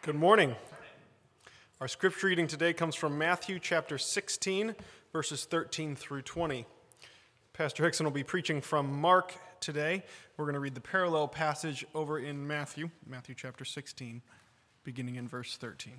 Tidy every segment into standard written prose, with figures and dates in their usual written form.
Good morning. Our scripture reading today comes from Matthew chapter 16, verses 13 through 20. Pastor Hickson will be preaching from Mark today. We're going to read the parallel passage over in Matthew chapter 16, beginning in verse 13.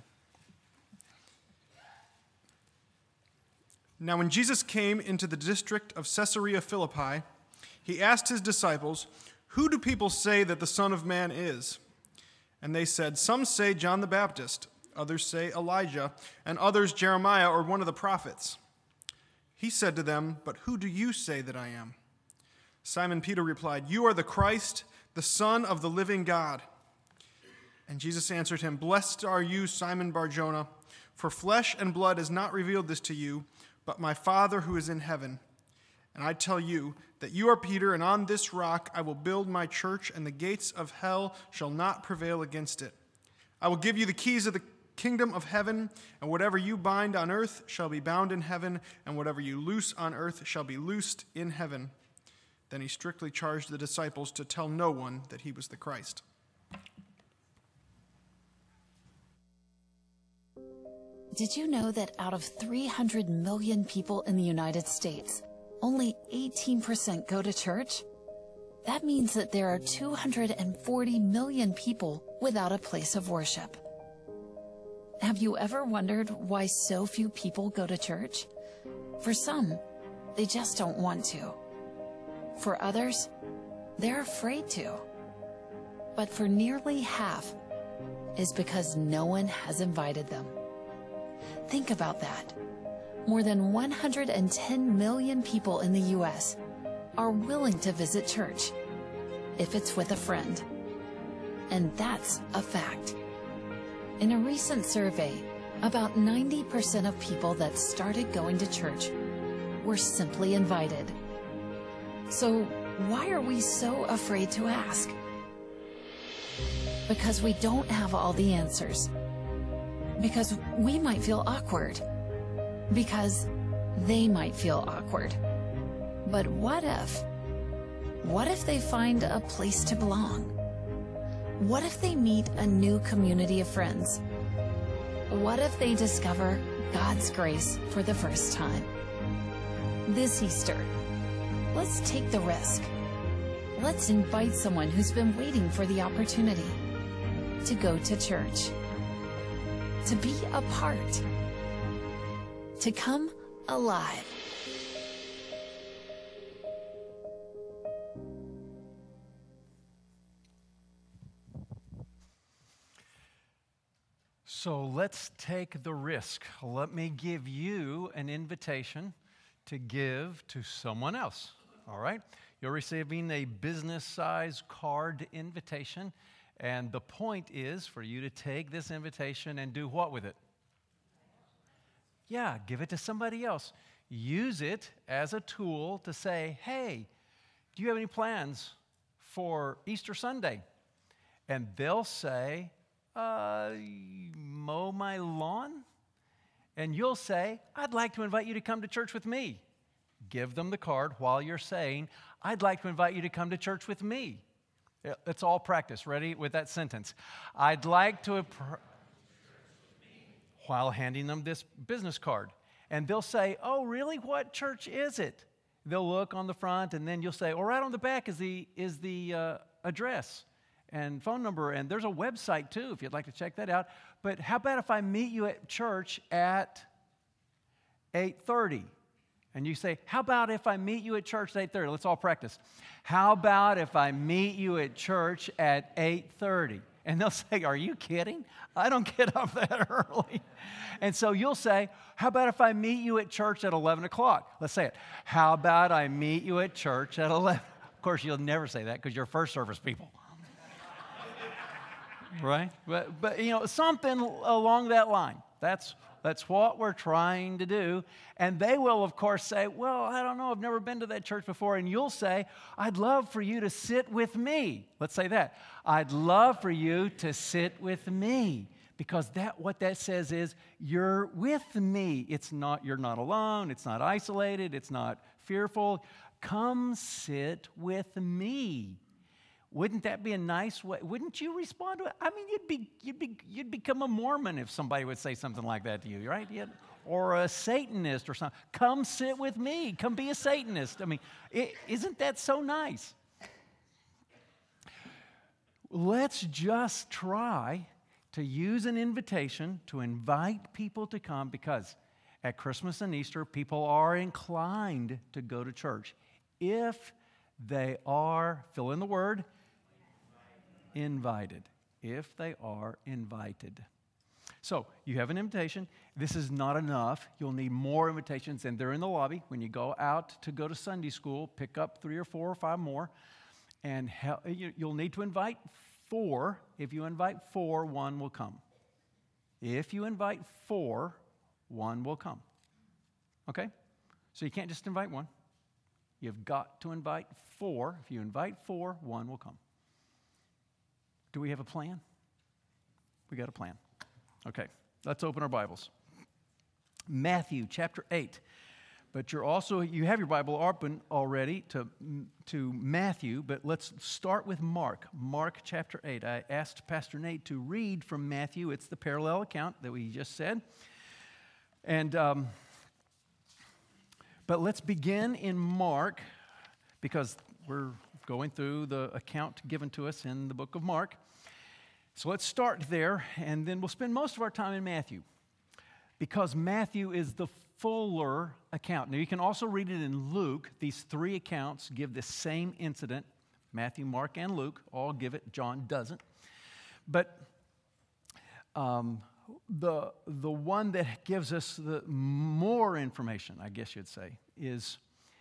Now when Jesus came into the district of Caesarea Philippi, he asked his disciples, "Who do people say that the Son of Man is?" And they said, "Some say John the Baptist, others say Elijah, and others Jeremiah or one of the prophets." He said to them, "But who do you say that I am?" Simon Peter replied, "You are the Christ, the Son of the living God." And Jesus answered him, "Blessed are you, Simon Bar-Jonah, for flesh and blood has not revealed this to you, but my Father who is in heaven. And I tell you that you are Peter, and on this rock I will build my church, and the gates of hell shall not prevail against it. I will give you the keys of the kingdom of heaven, and whatever you bind on earth shall be bound in heaven, and whatever you loose on earth shall be loosed in heaven." Then he strictly charged the disciples to tell no one that he was the Christ. Did you know that out of 300 million people in the United States, only 18% go to church? That means that there are 240 million people without a place of worship. Have you ever wondered why so few people go to church? For some, they just don't want to. For others, they're afraid to. But for nearly half, is because no one has invited them. Think about that. More than 110 million people in the U.S. are willing to visit church if it's with a friend. And that's a fact. In a recent survey, about 90% of people that started going to church were simply invited. So why are we so afraid to ask? Because we don't have all the answers. Because we might feel awkward. Because they might feel awkward. But what if? What if they find a place to belong? What if they meet a new community of friends? What if they discover God's grace for the first time? This Easter, let's take the risk. Let's invite someone who's been waiting for the opportunity to go to church, to be a part, to come alive. So let's take the risk. Let me give you an invitation to give to someone else, all right? You're receiving a business-size card invitation, and the point is for you to take this invitation and do what with it? Yeah, give it to somebody else. Use it as a tool to say, "Hey, do you have any plans for Easter Sunday?" And they'll say, "Mow my lawn?" And you'll say, "I'd like to invite you to come to church with me." Give them the card while you're saying, "I'd like to invite you to come to church with me." Let's all practice. Ready with that sentence? I'd like to... while handing them this business card. And they'll say, "Oh, really? What church is it?" They'll look on the front, and then you'll say, "Oh, right on the back is the address and phone number, and there's a website too if you'd like to check that out. But how about if I meet you at church at 8:30? And you say, "How about if I meet you at church at 8:30? Let's all practice. "How about if I meet you at church at 8:30? And they'll say, "Are you kidding? I don't get up that early." And so you'll say, "How about if I meet you at church at 11 o'clock? Let's say it. "How about I meet you at church at 11? Of course, you'll never say that because you're first service people. Right? But you know, something along that line. That's what we're trying to do. And they will, of course, say, "Well, I don't know. I've never been to that church before." And you'll say, "I'd love for you to sit with me." Let's say that. "I'd love for you to sit with me." Because what that says is, you're with me. You're not alone. It's not isolated. It's not fearful. Come sit with me. Wouldn't that be a nice way? Wouldn't you respond to it? I mean, you'd become a Mormon if somebody would say something like that to you, right? Or a Satanist or something. Come sit with me. Come be a Satanist. I mean, isn't that so nice? Let's just try to use an invitation to invite people to come, because at Christmas and Easter, people are inclined to go to church if they are, fill in the word, invited. If they are invited. So you have an invitation. This is not enough. You'll need more invitations, and they're in the lobby. When you go out to go to Sunday school, pick up 3 or 4 or 5 more, and you'll need to invite 4. If you invite 4, 1 will come. If you invite 4, 1 will come. Okay? So you can't just invite 1. You've got to invite 4. If you invite 4, 1 will come. Do we have a plan? We got a plan. Okay, let's open our Bibles. Matthew chapter 8. But you have your Bible open already to Matthew, but let's start with Mark. Mark chapter 8. I asked Pastor Nate to read from Matthew. It's the parallel account that we just said. And but let's begin in Mark, because we're going through the account given to us in the book of Mark. So let's start there, and then we'll spend most of our time in Matthew, because Matthew is the fuller account. Now, you can also read it in Luke. These 3 accounts give the same incident. Matthew, Mark, and Luke all give it. John doesn't. But the one that gives us the more information, I guess you'd say, is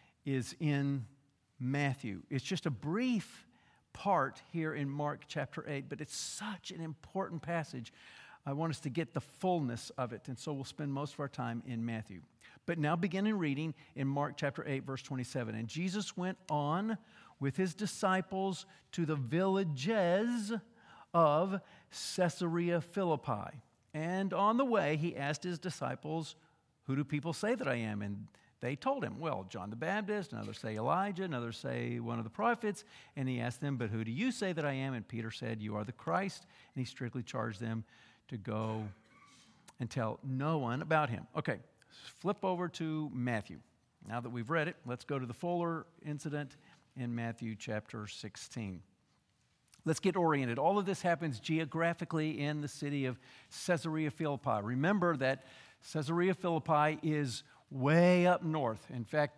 in Matthew. It's just a brief part here in Mark chapter 8, but it's such an important passage. I want us to get the fullness of it, and so we'll spend most of our time in Matthew. But now beginning reading in Mark chapter 8, verse 27. And Jesus went on with his disciples to the villages of Caesarea Philippi. And on the way, he asked his disciples, "Who do people say that I am?" And they told him, "Well, John the Baptist, and others say Elijah, and others say one of the prophets." And he asked them, "But who do you say that I am?" And Peter said, "You are the Christ." And he strictly charged them to go and tell no one about him. Okay, flip over to Matthew. Now that we've read it, let's go to the fuller incident in Matthew chapter 16. Let's get oriented. All of this happens geographically in the city of Caesarea Philippi. Remember that Caesarea Philippi is way up north. In fact,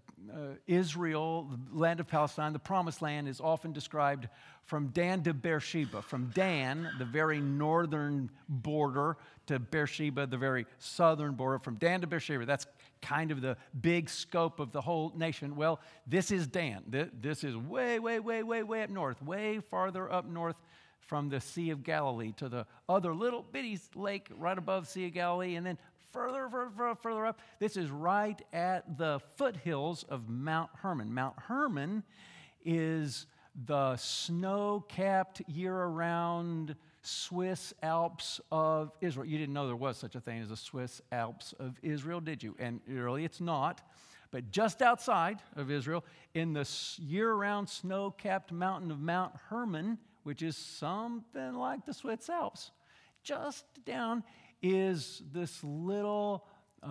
Israel, the land of Palestine, the promised land, is often described from Dan to Beersheba. From Dan, the very northern border, to Beersheba, the very southern border. From Dan to Beersheba, that's kind of the big scope of the whole nation. Well, this is Dan. This is way, way, way, way, way up north, way farther up north from the Sea of Galilee to the other little bitty lake right above the Sea of Galilee, and then further up. This is right at the foothills of Mount Hermon. Mount Hermon is the snow-capped year-round Swiss Alps of Israel. You didn't know there was such a thing as the Swiss Alps of Israel, did you? And really it's not. But just outside of Israel, in the year-round snow-capped mountain of Mount Hermon, which is something like the Swiss Alps, just down is this little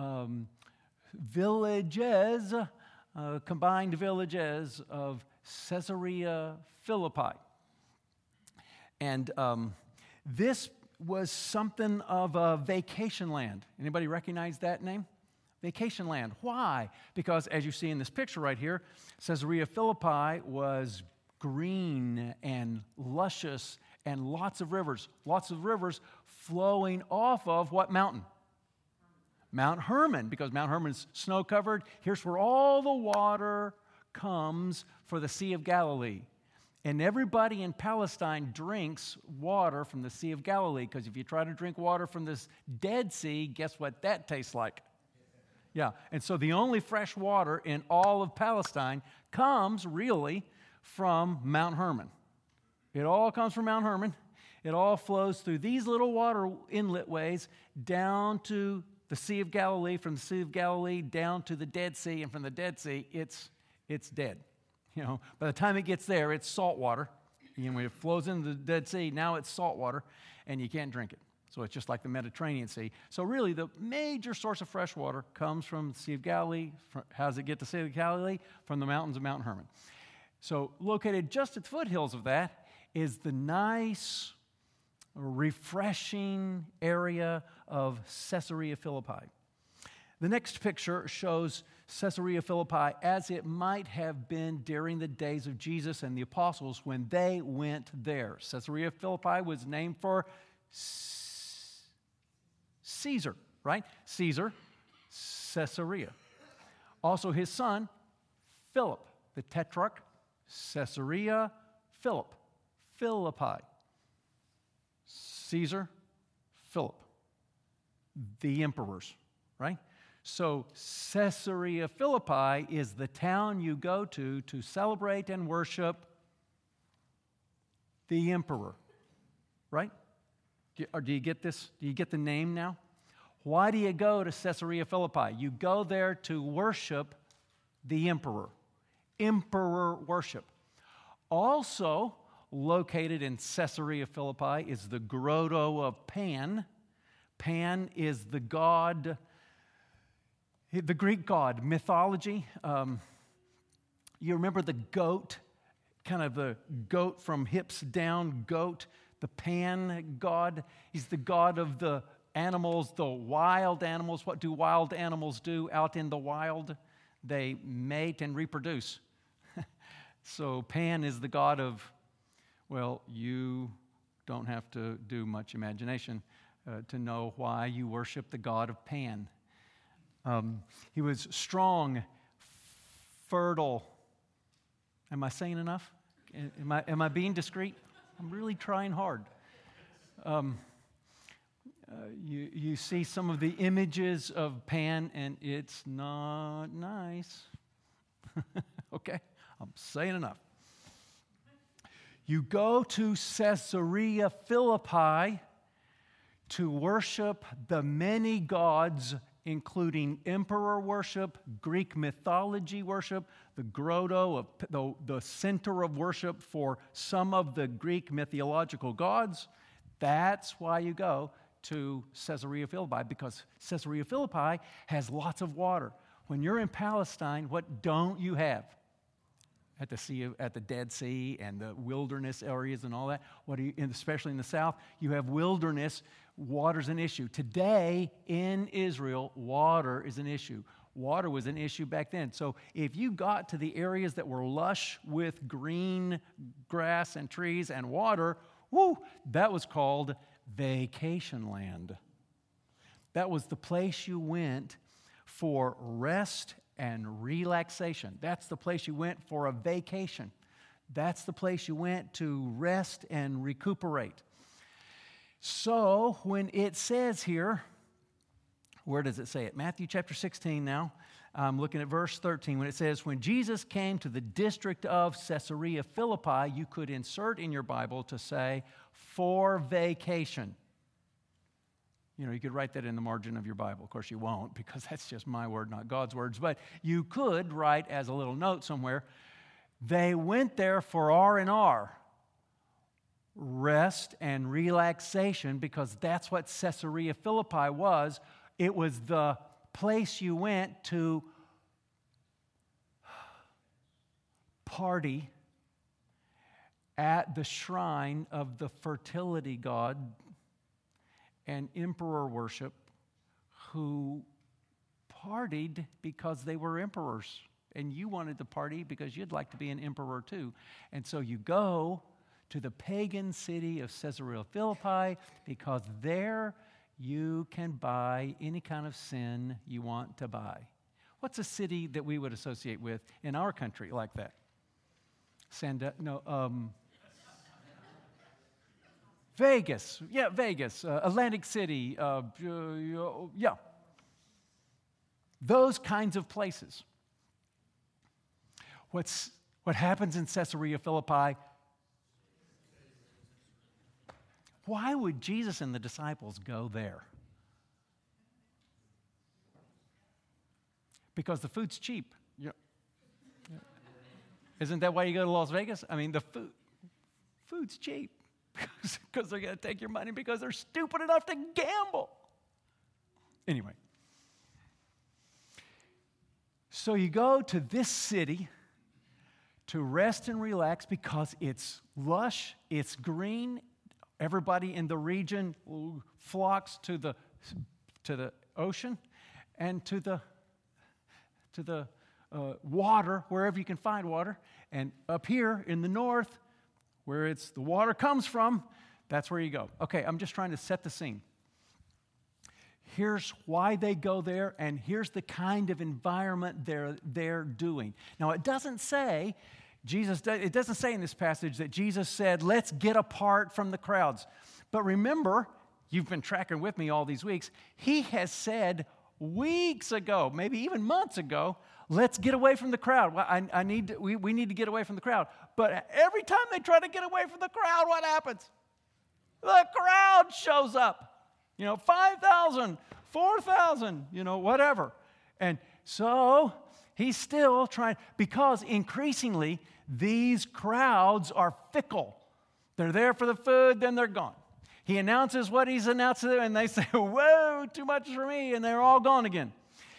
combined villages of Caesarea Philippi. And this was something of a vacation land. Anybody recognize that name? Vacation land. Why? Because as you see in this picture right here, Caesarea Philippi was green and luscious and lots of rivers flowing off of what mountain? Mount Hermon, because Mount Hermon's snow-covered. Here's where all the water comes for the Sea of Galilee. And everybody in Palestine drinks water from the Sea of Galilee, because if you try to drink water from this Dead Sea, guess what that tastes like? Yeah, and so the only fresh water in all of Palestine comes really from Mount Hermon. It all comes from Mount Hermon. It all flows through these little water inlet ways down to the Sea of Galilee, from the Sea of Galilee down to the Dead Sea, and from the Dead Sea, it's dead. You know, by the time it gets there, it's salt water. when it flows into the Dead Sea, now it's salt water, and you can't drink it. So it's just like the Mediterranean Sea. So really, the major source of fresh water comes from the Sea of Galilee. How does it get to the Sea of Galilee? From the mountains of Mount Hermon. So located just at the foothills of that is the nice, refreshing area of Caesarea Philippi. The next picture shows Caesarea Philippi as it might have been during the days of Jesus and the apostles when they went there. Caesarea Philippi was named for Caesar, right? Caesar, Caesarea. Also his son, Philip, the tetrarch, Caesarea Philip, Philippi. Caesar, Philip, the emperors, right? So Caesarea Philippi is the town you go to celebrate and worship the emperor, right? Do you get this? Do you get the name now? Why do you go to Caesarea Philippi? You go there to worship the emperor. Emperor worship. Also located in Caesarea Philippi is the grotto of Pan. Pan is the god, the Greek god, mythology. You remember the goat, kind of the goat from hips down goat, the Pan god. He's the god of the animals, the wild animals. What do wild animals do out in the wild? They mate and reproduce. So Pan is the god of, well, you don't have to do much imagination to know why you worship the god of Pan. He was strong, fertile. Am I saying enough? Am I being discreet? I'm really trying hard. You see some of the images of Pan, and it's not nice. Okay, I'm saying enough. You go to Caesarea Philippi to worship the many gods, including emperor worship, Greek mythology worship, the grotto, of the center of worship for some of the Greek mythological gods. That's why you go to Caesarea Philippi, because Caesarea Philippi has lots of water. When you're in Palestine, what don't you have? At the Dead Sea and the wilderness areas and all that, especially in the south, you have wilderness. Water's an issue. Today in Israel, water is an issue. Water was an issue back then. So if you got to the areas that were lush with green grass and trees and water, that was called vacation land. That was the place you went for rest and relaxation. That's the place you went for a vacation. That's the place you went to rest and recuperate. So when it says here, where does it say it? Matthew chapter 16 now. I'm looking at verse 13. When it says, when Jesus came to the district of Caesarea Philippi, you could insert in your Bible to say, for vacation. You could write that in the margin of your Bible. Of course, you won't, because that's just my word, not God's words. But you could write as a little note somewhere, they went there for R&R, rest and relaxation, because that's what Caesarea Philippi was. It was the place you went to party at the shrine of the fertility god and emperor worship, who partied because they were emperors, and you wanted to party because you'd like to be an emperor too. And so you go to the pagan city of Caesarea Philippi, because there you can buy any kind of sin you want to buy. What's a city that we would associate with in our country like that? Vegas. Yeah, Vegas. Atlantic City. Yeah. Those kinds of places. What happens in Caesarea Philippi? Why would Jesus and the disciples go there? Because the food's cheap. Yeah. Isn't that why you go to Las Vegas? I mean, the Food's cheap because they're going to take your money because they're stupid enough to gamble. Anyway. So you go to this city to rest and relax because it's lush, it's green. Everybody in the region flocks to the ocean and to the water, wherever you can find water. And up here in the north, where the water comes from, that's where you go. Okay, I'm just trying to set the scene. Here's why they go there, and here's the kind of environment they're doing. Now, it doesn't say in this passage that Jesus said, let's get apart from the crowds. But remember, you've been tracking with me all these weeks, he has said weeks ago, maybe even months ago, let's get away from the crowd. Well, we need to get away from the crowd. But every time they try to get away from the crowd, what happens? The crowd shows up. 5,000, 4,000, whatever. And so he's still trying, because increasingly these crowds are fickle. They're there for the food, then they're gone. He announces what he's announced to them, and they say, whoa, too much for me, and they're all gone again.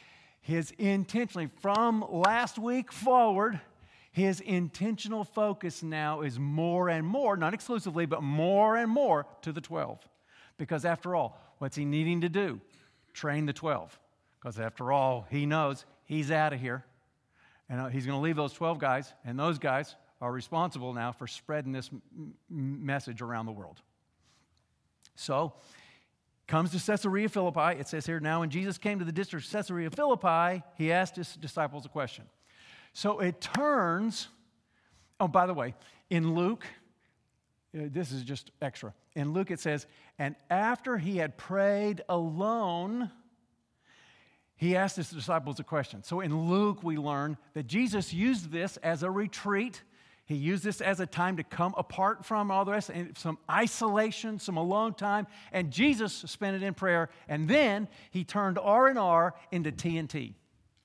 From last week forward, his intentional focus now is more and more, not exclusively, but more and more to the 12. Because after all, what's he needing to do? Train the 12. Because after all, he knows he's out of here. And he's going to leave those 12 guys, and those guys are responsible now for spreading this message around the world. So, comes to Caesarea Philippi. It says here, now when Jesus came to the district of Caesarea Philippi, he asked his disciples a question. So it turns, by the way, in Luke, this is just extra. In Luke it says, and after he had prayed alone, he asked his disciples a question. So in Luke we learn that Jesus used this as a retreat. He used this as a time to come apart from all the rest, and some isolation, some alone time, and Jesus spent it in prayer, and then he turned R&R into T&T.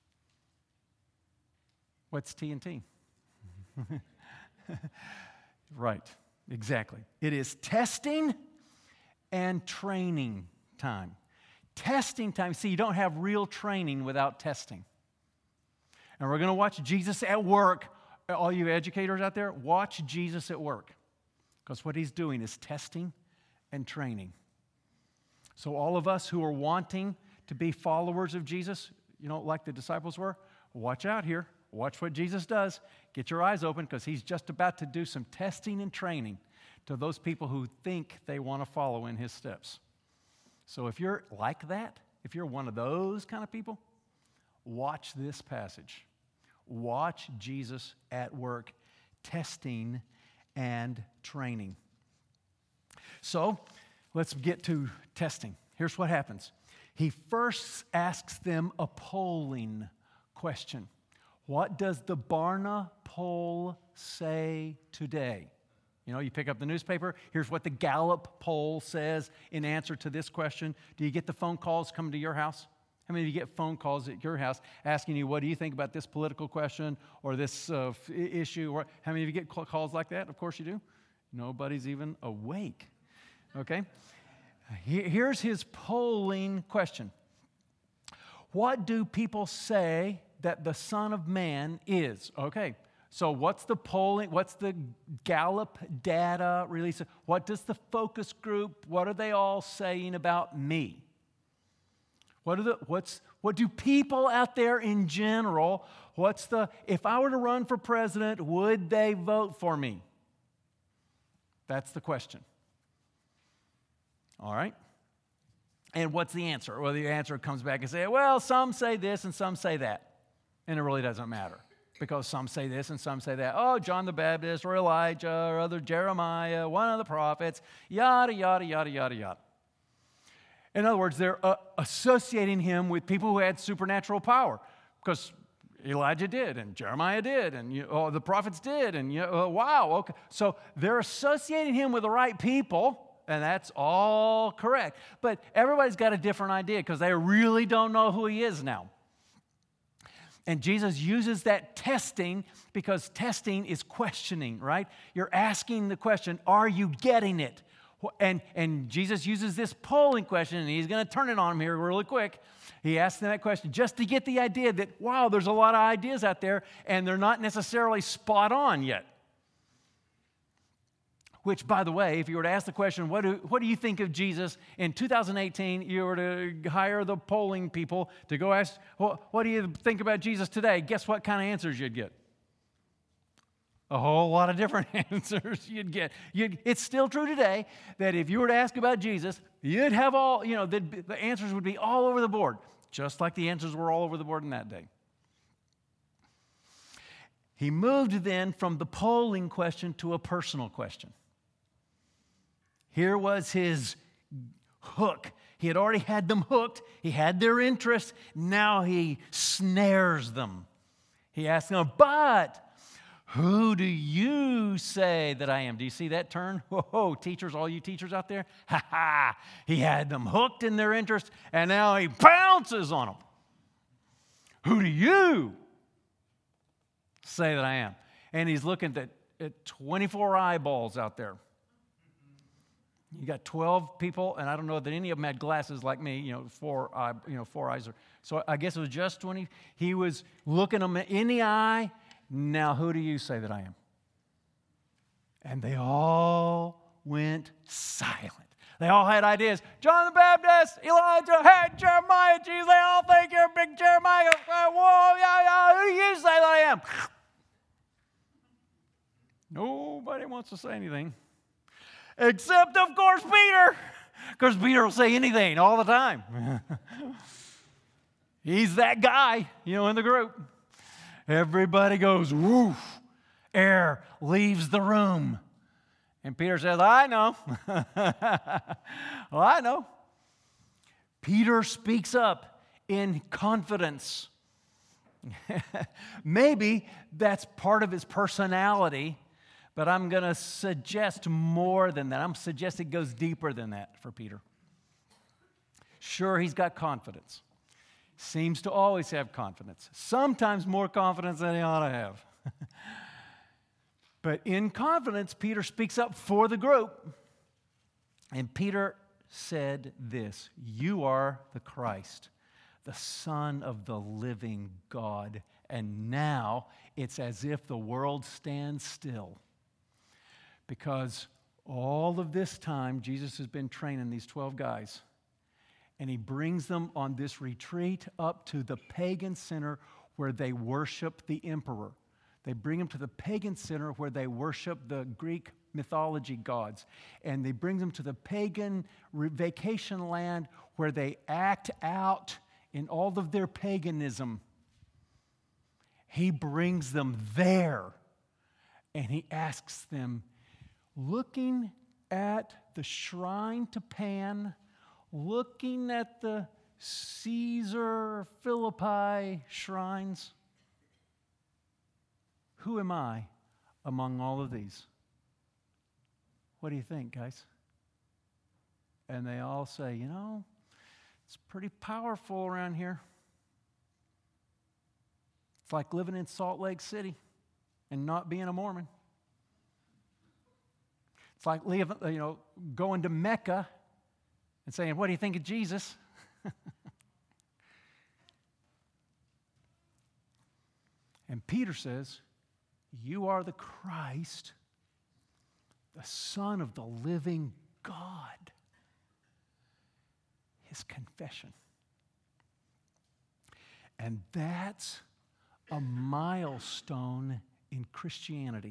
What's T&T? Right, exactly. It is testing and training time. Testing time. See, you don't have real training without testing. And we're going to watch Jesus at work. All you educators out there, watch Jesus at work. Because what he's doing is testing and training. So all of us who are wanting to be followers of Jesus, like the disciples were, watch out here. Watch what Jesus does. Get your eyes open because he's just about to do some testing and training to those people who think they want to follow in his steps. So if you're like that, if you're one of those kind of people, watch this passage. Watch Jesus at work, testing and training. So let's get to testing. Here's what happens. He first asks them a polling question. What does the Barna poll say today? You pick up the newspaper. Here's what the Gallup poll says in answer to this question. Do you get the phone calls coming to your house? How many of you get phone calls at your house asking you, what do you think about this political question or this issue? Or how many of you get calls like that? Of course you do. Nobody's even awake. Okay? Here's his polling question. What do people say that the Son of Man is? Okay, so what's the polling, what's the Gallup data release? What does the focus group, what are they all saying about me? What do people out there in general, if I were to run for president, would they vote for me? That's the question. All right? And what's the answer? Well, the answer comes back and says, well, some say this and some say that. And it really doesn't matter because some say this and some say that. Oh, John the Baptist or Elijah or other Jeremiah, one of the prophets, yada, yada, yada, yada, yada. In other words, they're associating him with people who had supernatural power because Elijah did and Jeremiah did and the prophets did and wow. Okay. So they're associating him with the right people. And that's all correct. But everybody's got a different idea because they really don't know who he is now. And Jesus uses that testing because testing is questioning, right? You're asking the question, are you getting it? And Jesus uses this polling question, and he's going to turn it on him here really quick. He asks them that question just to get the idea that, wow, there's a lot of ideas out there, and they're not necessarily spot on yet. Which, by the way, if you were to ask the question, what do you think of Jesus in 2018, you were to hire the polling people to go ask, what do you think about Jesus today? Guess what kind of answers you'd get? A whole lot of different answers you'd get. It's still true today that if you were to ask about Jesus, you'd have the answers would be all over the board, just like the answers were all over the board in that day. He moved then from the polling question to a personal question. Here was his hook. He had already had them hooked. He had their interest. Now he snares them. He asks them, but who do you say that I am? Do you see that turn? Whoa, teachers, all you teachers out there. Ha ha. He had them hooked in their interest, and now he pounces on them. Who do you say that I am? And he's looking at 24 eyeballs out there. You got 12 people, and I don't know that any of them had glasses like me, four eyes. So I guess it was just 20. He was looking them in the eye. Now, who do you say that I am? And they all went silent. They all had ideas. John the Baptist, Elijah, hey, Jeremiah, geez, they all think you're big Jeremiah. Whoa, yeah, who do you say that I am? Nobody wants to say anything. Except, of course, Peter. Because Peter will say anything all the time. He's that guy, in the group. Everybody goes, woof. Air leaves the room. And Peter says, I know. Well, I know. Peter speaks up in confidence. Maybe that's part of his personality. But I'm going to suggest more than that. I'm suggesting it goes deeper than that for Peter. Sure, he's got confidence. Seems to always have confidence. Sometimes more confidence than he ought to have. But in confidence, Peter speaks up for the group. And Peter said this, you are the Christ, the Son of the living God. And now it's as if the world stands still. Because all of this time, Jesus has been training these 12 guys. And he brings them on this retreat up to the pagan center where they worship the emperor. They bring them to the pagan center where they worship the Greek mythology gods. And they bring them to the pagan vacation land where they act out in all of their paganism. He brings them there. And he asks them, looking at the shrine to Pan, looking at the Caesar Philippi shrines, who am I among all of these? What do you think, guys? And they all say, it's pretty powerful around here. It's like living in Salt Lake City and not being a Mormon. It's like going to Mecca and saying, what do you think of Jesus? And Peter says, you are the Christ, the Son of the living God. His confession. And that's a milestone in Christianity.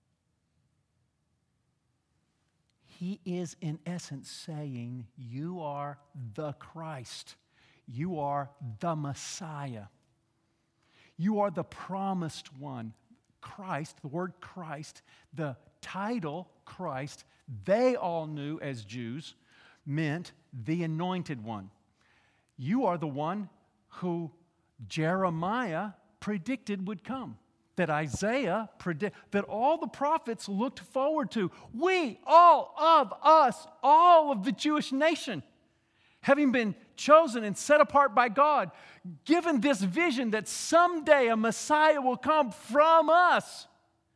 He is, in essence, saying, you are the Christ. You are the Messiah. You are the promised one. Christ, the word Christ, the title Christ, they all knew as Jews, meant the anointed one. You are the one who Jeremiah predicted would come. That Isaiah that all the prophets looked forward to. We, all of us, all of the Jewish nation having been chosen and set apart by God, given this vision that someday a Messiah will come from us,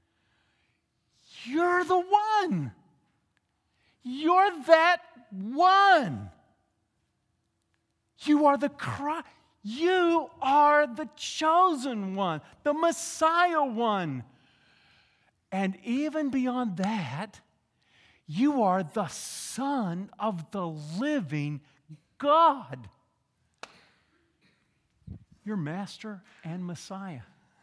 you're the one. You're that one. You are the Christ. You are the chosen one, the Messiah one. And even beyond that, you are the Son of the living God. Your Master and Messiah.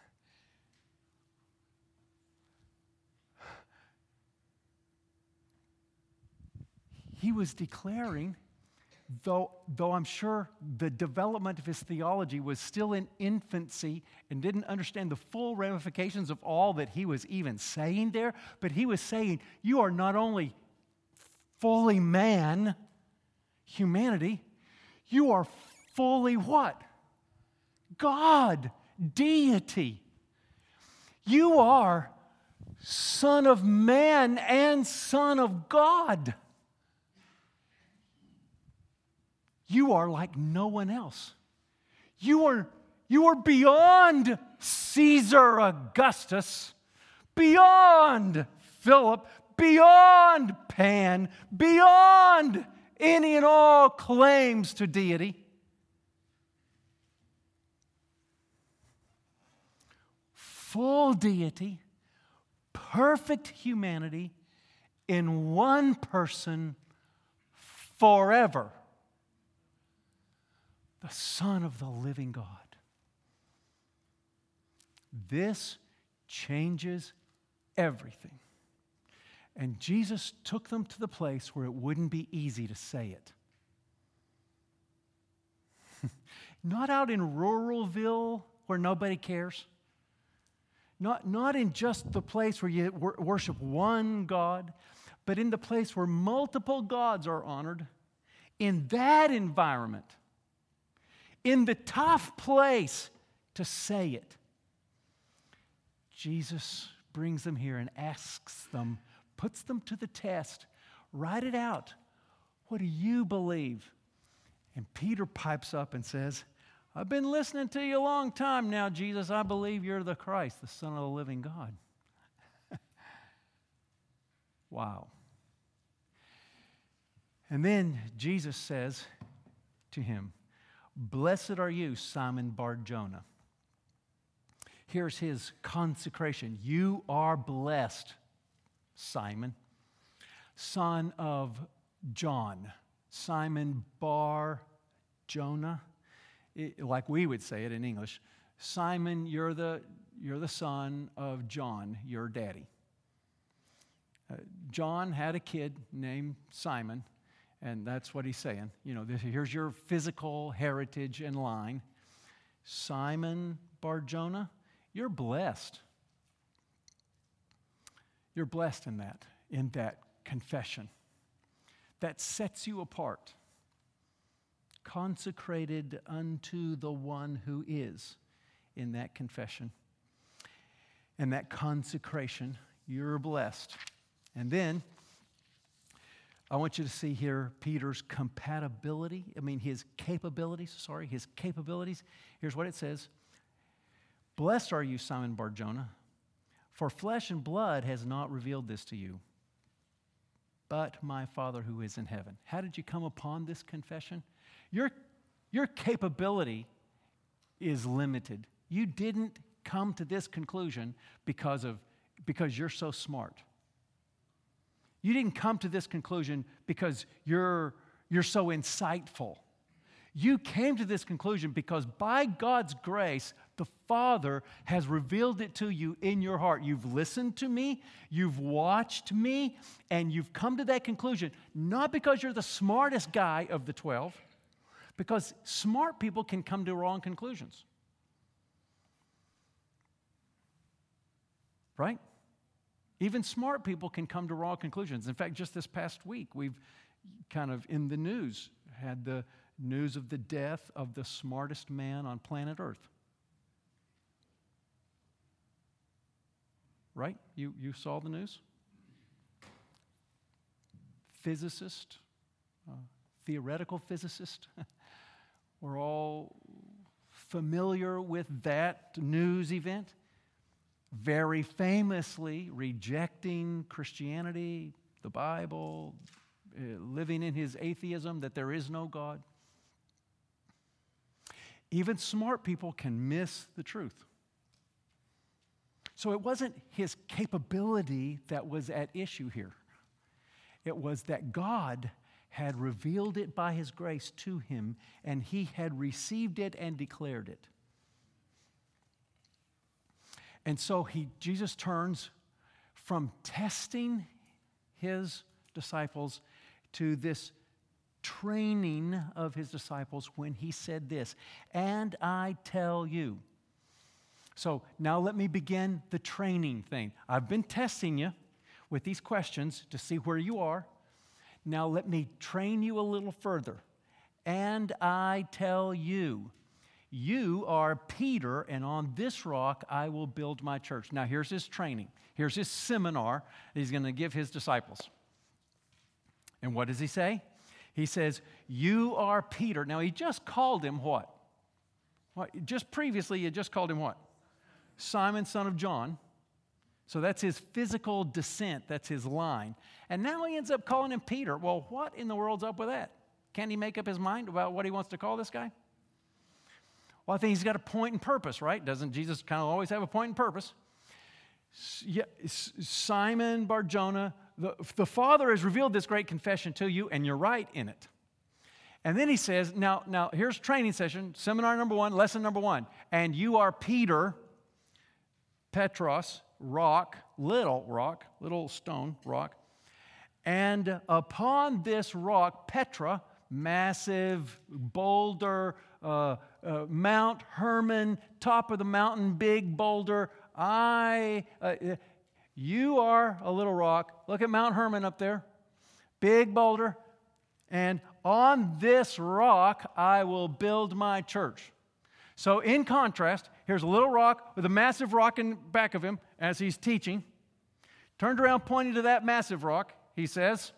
He was declaring, though I'm sure the development of his theology was still in infancy and didn't understand the full ramifications of all that he was even saying there, but he was saying, you are not only fully man, humanity, you are fully what? God, deity. You are Son of Man and Son of God. You are like no one else. You are beyond Caesar Augustus, beyond Philip, beyond Pan, beyond any and all claims to deity. Full deity, perfect humanity in one person forever. The Son of the living God. This changes everything. And Jesus took them to the place where it wouldn't be easy to say it. Not out in ruralville where nobody cares. Not in just the place where you worship one God, but in the place where multiple gods are honored. In that environment, in the tough place to say it, Jesus brings them here and asks them, puts them to the test. Write it out. What do you believe? And Peter pipes up and says, I've been listening to you a long time now, Jesus. I believe you're the Christ, the Son of the living God. Wow. And then Jesus says to him, blessed are you, Simon Bar-Jonah. Here's his consecration. You are blessed, Simon, son of John. Simon Bar-Jonah, like we would say it in English. Simon, you're the son of John, your daddy. John had a kid named Simon. And that's what he's saying. Here's your physical heritage and line. Simon Bar-Jonah, you're blessed. You're blessed in that confession. That sets you apart. Consecrated unto the one who is in that confession. And that consecration, you're blessed. And then, I want you to see here Peter's his capabilities. Here's what it says. Blessed are you, Simon Bar-Jonah, for flesh and blood has not revealed this to you, but my Father who is in heaven. How did you come upon this confession? Your capability is limited. You didn't come to this conclusion because you're so smart. You didn't come to this conclusion because you're so insightful. You came to this conclusion because by God's grace, the Father has revealed it to you in your heart. You've listened to me, you've watched me, and you've come to that conclusion, not because you're the smartest guy of the 12, because smart people can come to wrong conclusions. Right? Even smart people can come to wrong conclusions. In fact, just this past week, we've kind of in the news had the news of the death of the smartest man on planet Earth. Right? You saw the news? Physicist, theoretical physicist. We're all familiar with that news event. Very famously rejecting Christianity, the Bible, living in his atheism that there is no God. Even smart people can miss the truth. So it wasn't his capability that was at issue here. It was that God had revealed it by his grace to him, and he had received it and declared it. And so Jesus turns from testing his disciples to this training of his disciples when he said this, "And I tell you." So now let me begin the training thing. I've been testing you with these questions to see where you are. Now let me train you a little further. "And I tell you, you are Peter, and on this rock I will build my church." Now here's his training. Here's his seminar that he's going to give his disciples. And what does he say? He says, "You are Peter." Now he just called him what? Just previously he just called him what? Simon, son of John. So that's his physical descent. That's his line. And now he ends up calling him Peter. Well, what in the world's up with that? Can he make up his mind about what he wants to call this guy? Well, I think he's got a point and purpose, right? Doesn't Jesus kind of always have a point and purpose? Simon Bar-Jonah, the Father has revealed this great confession to you, and you're right in it. And then he says, now here's training session, seminar number 1, lesson number 1. "And you are Peter," Petros, rock, little stone, rock. "And upon this rock," Petra, massive boulder, Mount Hermon, top of the mountain, big boulder. You are a little rock. Look at Mount Hermon up there, big boulder. "And on this rock I will build my church." So in contrast, here's a little rock with a massive rock in back of him as he's teaching. Turned around, pointing to that massive rock, he says,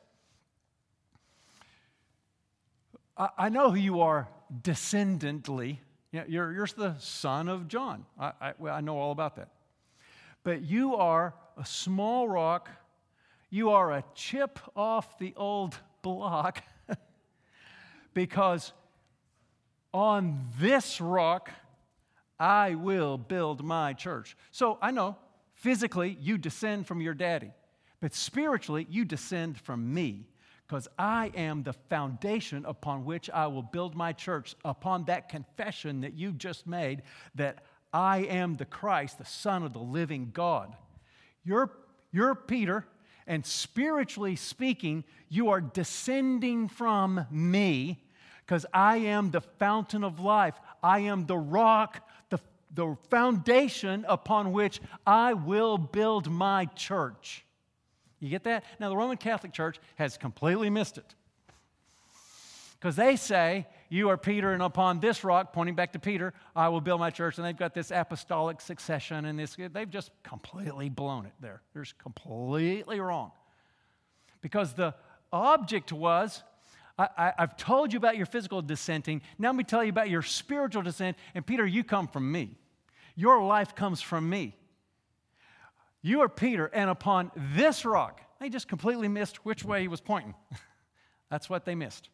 "I know who you are descendantly. You're the son of John. I know all about that. But you are a small rock. You are a chip off the old block because on this rock I will build my church." So I know physically you descend from your daddy, but spiritually you descend from me, because I am the foundation upon which I will build my church, upon that confession that you just made, that I am the Christ, the Son of the living God. You're Peter, and spiritually speaking, you are descending from me, because I am the fountain of life. I am the rock, the foundation upon which I will build my church. You get that? Now, the Roman Catholic Church has completely missed it, because they say, "You are Peter, and upon this rock," pointing back to Peter, "I will build my church." And they've got this apostolic succession, and they've just completely blown it there. They're just completely wrong. Because the object was, I've told you about your physical dissenting. Now let me tell you about your spiritual descent. And Peter, you come from me. Your life comes from me. You are Peter, and upon this rock. They just completely missed which way he was pointing. That's what they missed.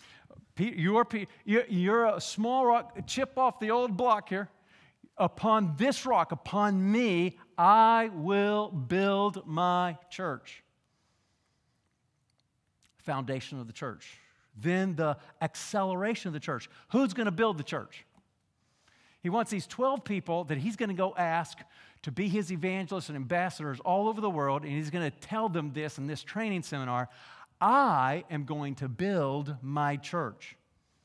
You're a small rock, chip off the old block here. Upon this rock, upon me, I will build my church. Foundation of the church. Then the acceleration of the church. Who's going to build the church? He wants these 12 people that he's going to go ask to be his evangelists and ambassadors all over the world, and he's going to tell them this in this training seminar: I am going to build my church.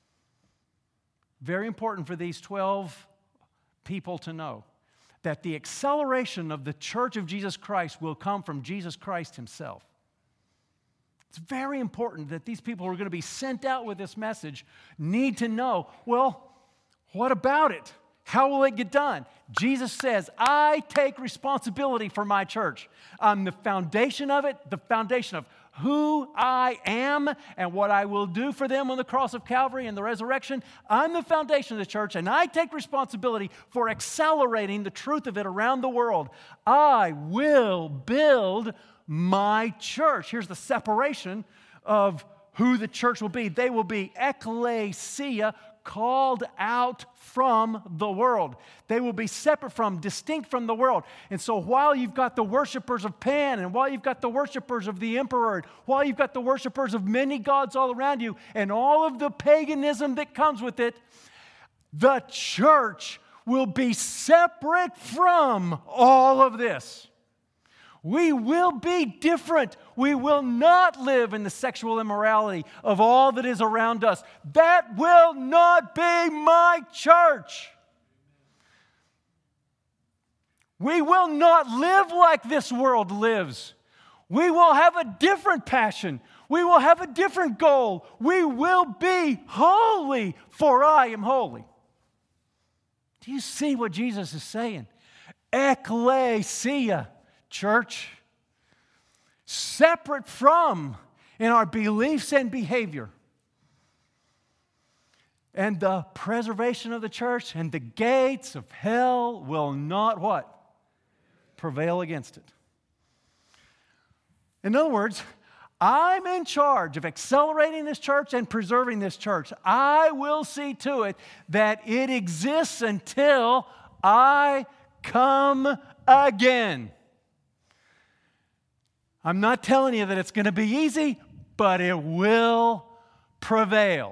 Very important for these 12 people to know that the acceleration of the church of Jesus Christ will come from Jesus Christ himself. It's very important that these people who are going to be sent out with this message need to know, well, what about it? How will it get done? Jesus says, I take responsibility for my church. I'm the foundation of it, the foundation of who I am and what I will do for them on the cross of Calvary and the resurrection. I'm the foundation of the church, and I take responsibility for accelerating the truth of it around the world. I will build my church. Here's the separation of who the church will be. They will be ecclesia, called out from the world. They will be separate from, distinct from the world. And so while you've got the worshipers of Pan, and while you've got the worshipers of the emperor, and while you've got the worshipers of many gods all around you, and all of the paganism that comes with it, the church will be separate from all of this. We will be different. We will not live in the sexual immorality of all that is around us. That will not be my church. We will not live like this world lives. We will have a different passion. We will have a different goal. We will be holy, for I am holy. Do you see what Jesus is saying? Ecclesia. Church, separate from in our beliefs and behavior. And the preservation of the church and the gates of hell will not what? Prevail against it. In other words, I'm in charge of accelerating this church and preserving this church. I will see to it that it exists until I come again. I'm not telling you that it's going to be easy, but it will prevail.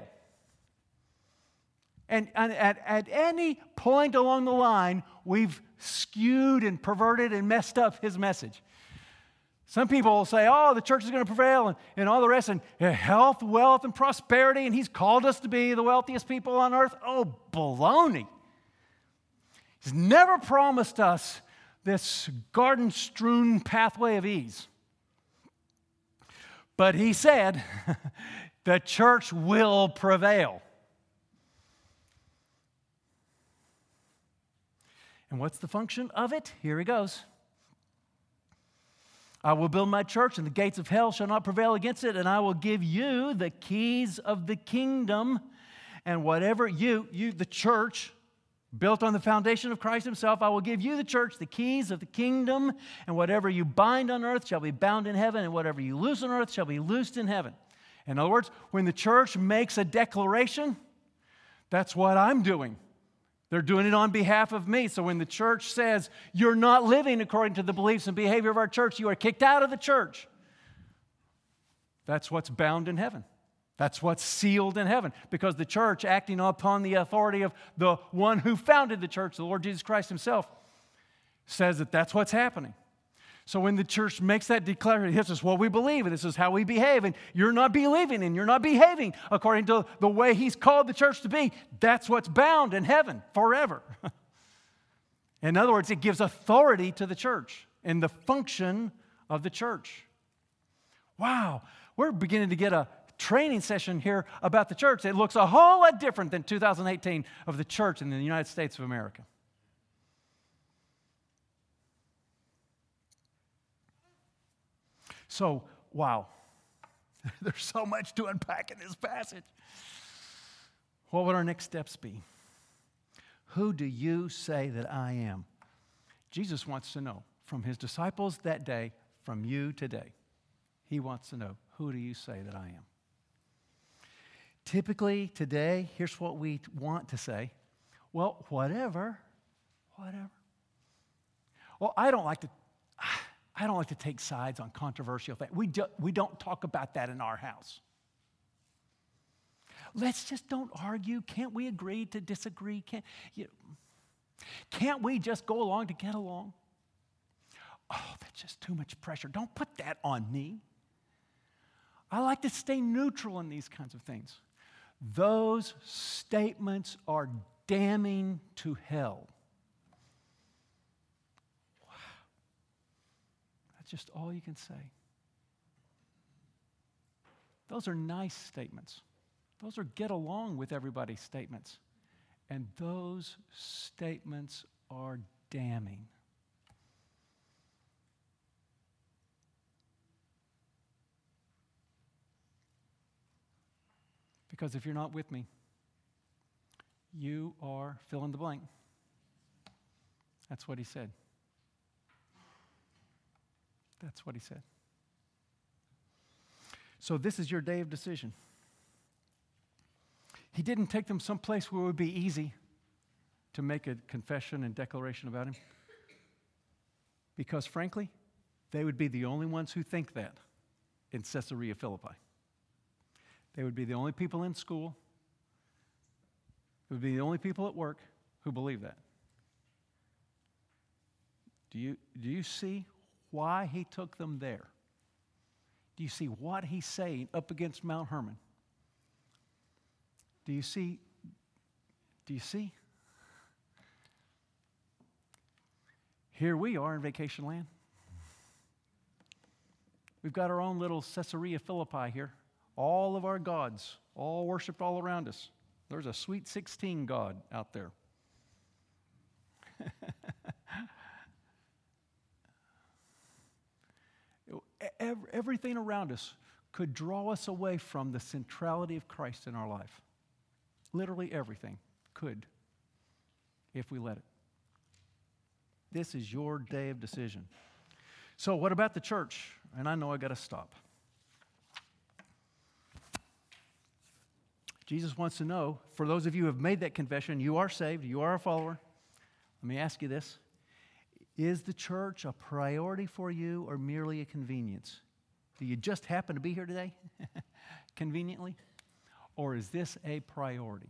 And at any point along the line, we've skewed and perverted and messed up his message. Some people will say, oh, the church is going to prevail and all the rest, and health, wealth, and prosperity, and he's called us to be the wealthiest people on earth. Oh, baloney. He's never promised us this garden-strewn pathway of ease. But he said, the church will prevail. And what's the function of it? Here he goes. I will build my church, and the gates of hell shall not prevail against it, and I will give you the keys of the kingdom. And whatever you, the church, built on the foundation of Christ himself, I will give you, the church, the keys of the kingdom, and whatever you bind on earth shall be bound in heaven, and whatever you loose on earth shall be loosed in heaven. In other words, when the church makes a declaration, that's what I'm doing. They're doing it on behalf of me. So when the church says, you're not living according to the beliefs and behavior of our church, you are kicked out of the church, that's what's bound in heaven. That's what's sealed in heaven, because the church, acting upon the authority of the one who founded the church, the Lord Jesus Christ himself, says that that's what's happening. So when the church makes that declaration, this is what we believe, and this is how we behave, and you're not believing and you're not behaving according to the way he's called the church to be, that's what's bound in heaven forever. In other words, it gives authority to the church and the function of the church. Wow, we're beginning to get a training session here about the church. It looks a whole lot different than 2018 of the church in the United States of America. So, wow, there's so much to unpack in this passage. What would our next steps be? Who do you say that I am? Jesus wants to know from his disciples that day, from you today. He wants to know, who do you say that I am? Typically, today, here's what we want to say. Well, whatever. Well, I don't like to take sides on controversial things. We don't talk about that in our house. Let's just don't argue. Can't we agree to disagree? Can't we just go along to get along? Oh, that's just too much pressure. Don't put that on me. I like to stay neutral in these kinds of things. Those statements are damning to hell. Wow. That's just all you can say. Those are nice statements. Those are get along with everybody statements. And those statements are damning. Because if you're not with me, you are fill in the blank. That's what he said. That's what he said. So this is your day of decision. He didn't take them someplace where it would be easy to make a confession and declaration about him. Because frankly, they would be the only ones who think that in Caesarea Philippi. They would be the only people in school. It would be the only people at work who believe that. Do you see why he took them there? Do you see what he's saying up against Mount Hermon? Do you see? Here we are in vacation land. We've got our own little Caesarea Philippi here. All of our gods, all worshiped all around us. There's a sweet 16 God out there. Everything around us could draw us away from the centrality of Christ in our life. Literally everything could, if we let it. This is your day of decision. So what about the church? And I know I got to stop. Jesus wants to know, for those of you who have made that confession, you are saved, you are a follower. Let me ask you this. Is the church a priority for you or merely a convenience? Do you just happen to be here today, conveniently? Or is this a priority?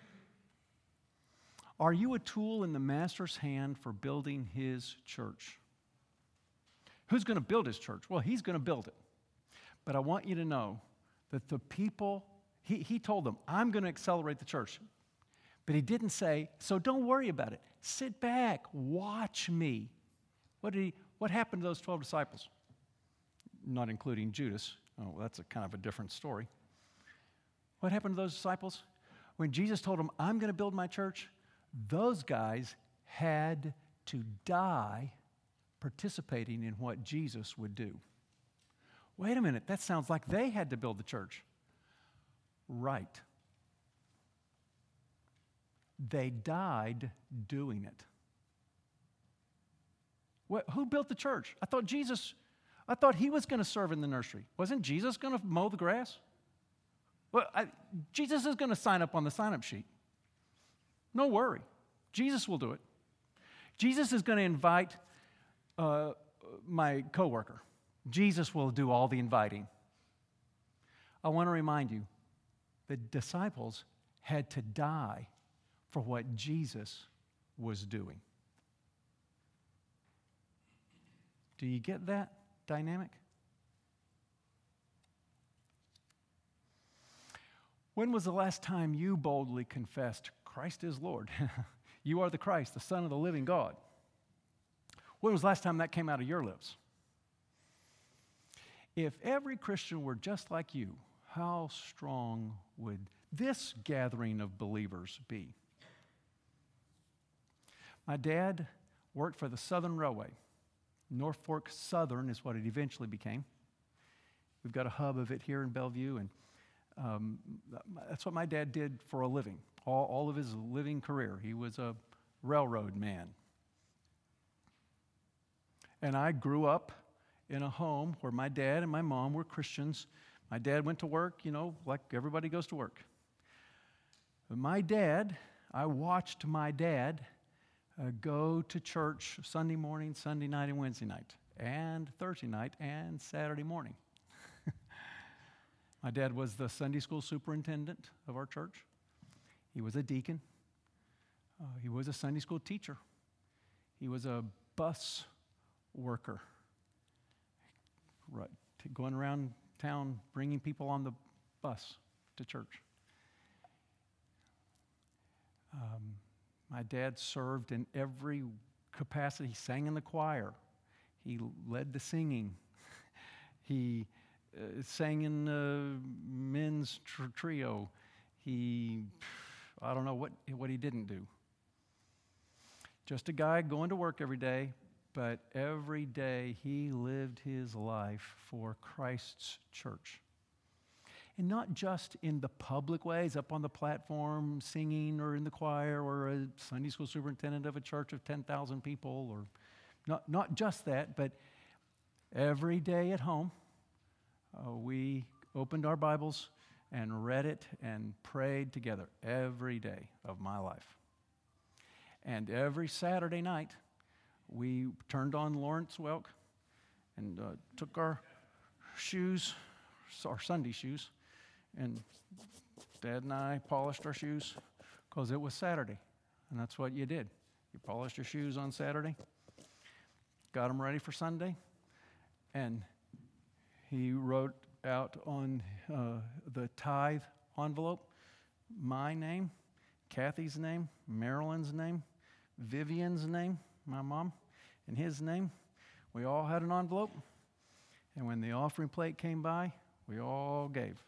Are you a tool in the Master's hand for building his church? Who's going to build his church? Well, he's going to build it. But I want you to know that the people, he told them, I'm going to accelerate the church. But he didn't say, so don't worry about it. Sit back, watch me. What happened to those 12 disciples? Not including Judas. Oh, well, that's a kind of a different story. What happened to those disciples? When Jesus told them, I'm going to build my church, those guys had to die participating in what Jesus would do. Wait a minute, that sounds like they had to build the church. Right. They died doing it. Who built the church? I thought he was going to serve in the nursery. Wasn't Jesus going to mow the grass? Well, Jesus is going to sign up on the sign-up sheet. No worry. Jesus will do it. Jesus is going to invite my coworker. Jesus will do all the inviting. I want to remind you, the disciples had to die for what Jesus was doing. Do you get that dynamic? When was the last time you boldly confessed, Christ is Lord? You are the Christ, the Son of the living God. When was the last time that came out of your lips? If every Christian were just like you, how strong would this gathering of believers be? My dad worked for the Southern Railway. Norfolk Southern is what it eventually became. We've got a hub of it here in Bellevue, and that's what my dad did for a living. All of his living career, he was a railroad man. And I grew up in a home where my dad and my mom were Christians. My dad went to work, like everybody goes to work. But I watched my dad go to church Sunday morning, Sunday night, and Wednesday night, and Thursday night, and Saturday morning. My dad was the Sunday school superintendent of our church. He was a deacon. He was a Sunday school teacher. He was a bus worker, right, going around town bringing people on the bus to church. My dad served in every capacity. He sang in the choir. He led the singing. He sang in the men's trio. I don't know what he didn't do. Just a guy going to work every day, but every day he lived his life for Christ's church. And not just in the public ways, up on the platform, singing, or in the choir, or a Sunday school superintendent of a church of 10,000 people, or not just that, but every day at home, we opened our Bibles and read it and prayed together every day of my life. And every Saturday night, we turned on Lawrence Welk and took our shoes, our Sunday shoes, and Dad and I polished our shoes because it was Saturday, and that's what you did. You polished your shoes on Saturday, got them ready for Sunday, and he wrote out on the tithe envelope my name, Kathy's name, Marilyn's name, Vivian's name, my mom, and his name. We all had an envelope, and when the offering plate came by, we all gave.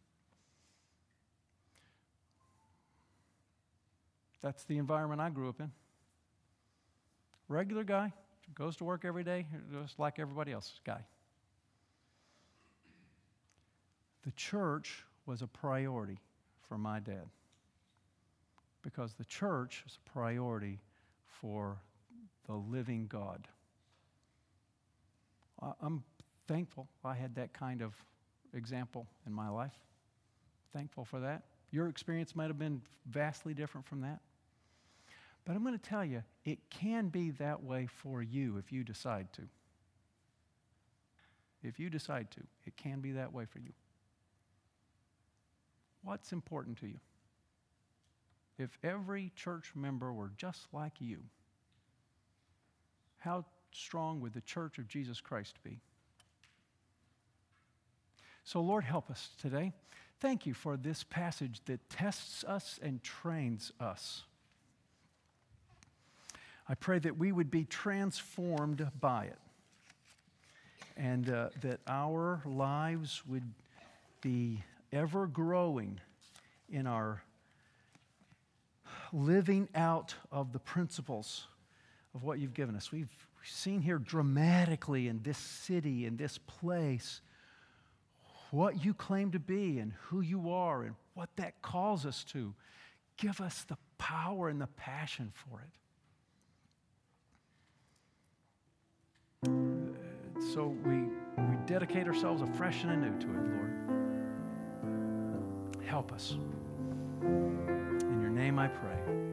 That's the environment I grew up in. Regular guy, goes to work every day, just like everybody else's guy. The church was a priority for my dad because the church is a priority for the living God. I'm thankful I had that kind of example in my life. Thankful for that. Your experience might have been vastly different from that. But I'm going to tell you, it can be that way for you if you decide to. If you decide to, it can be that way for you. What's important to you? If every church member were just like you, how strong would the Church of Jesus Christ be? So, Lord, help us today. Thank you for this passage that tests us and trains us. I pray that we would be transformed by it and that our lives would be ever growing in our living out of the principles of what you've given us. We've seen here dramatically in this city, in this place, what you claim to be and who you are and what that calls us to. Give us the power and the passion for it. So we dedicate ourselves afresh and anew to it, Lord. Help us. In your name I pray.